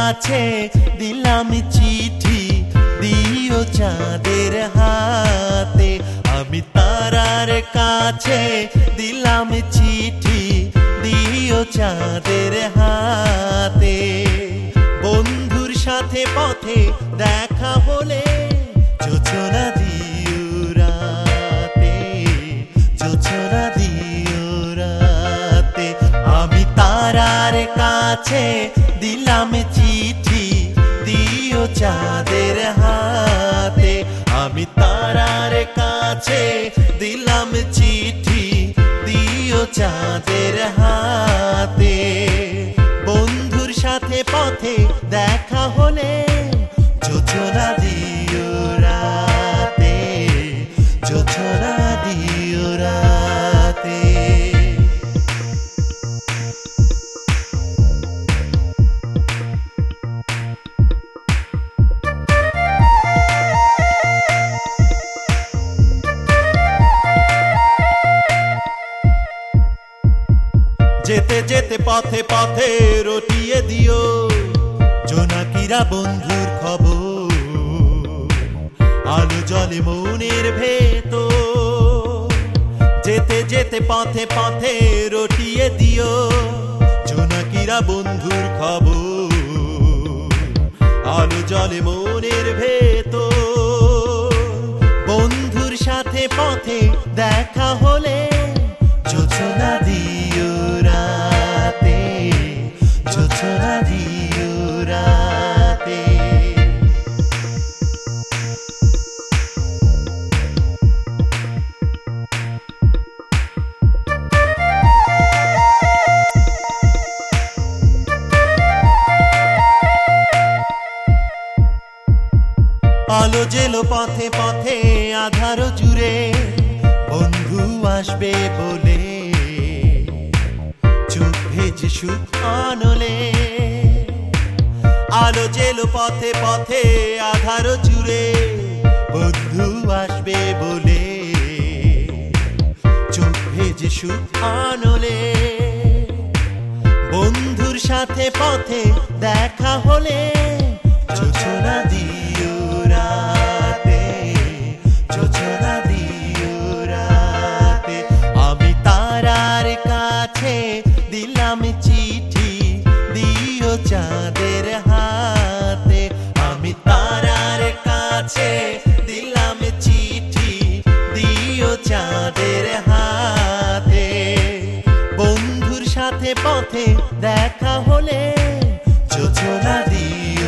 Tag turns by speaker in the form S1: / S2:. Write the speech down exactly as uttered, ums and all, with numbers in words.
S1: কাছে দিলাম চিঠি, দিও চাঁদের হাতে। আমি তারার কাছে দিলাম চিঠি, দিও চাঁদের হাতে। বন্ধুর সাথে পথে দেখা হলে জোছনা দিও রাতে, জোছনা দিও রাতে। আমি তারার কাছে দিলাম চিঠি, দিও চাঁদের হাতে। আমি তারার কাছে দিলাম চিঠি, দিও চাঁদের হাতে। বন্ধুর সাথে পথে দেখা হলে জোছনা দিও রাতে, জোছনা দিও রাতে। যেতে যেতে পথে পথে রটিয়ে দিও জোনাকিরা বন্ধুর খবর। আলো জলে মনের ভেতর, যেতে যেতে পথে পথে রটিয়ে দিও জোনাকিরা বন্ধুর খবর। আলো জলে মনের ভেতর, বন্ধুর সাথে পথে দেখা হলে জোছনা দিও রাতে, জোছনা দিও রাতে। আলো জেলো পথে পথে আধার জুড়ে বন্ধু আসবে বলে, চোখ ভেজে সুখ আনলে। আলো জেলো পথে পথে আধার জুড়ে বন্ধু আসবে বলে, চোখ ভেজে সুখ আনলে। বন্ধুর সাথে পথে দেখা হলে জোছনা দিও রাতে, জোছনা দিও রাতে। আমি তারার কাছে দিলাম চিঠি, দিও চাঁদের হাতে। আমি তারার কাছে দিলাম চিঠি, দিও চাঁদের হাতে। বন্ধুর সাথে পথে দেখা হলে জোছনা দিও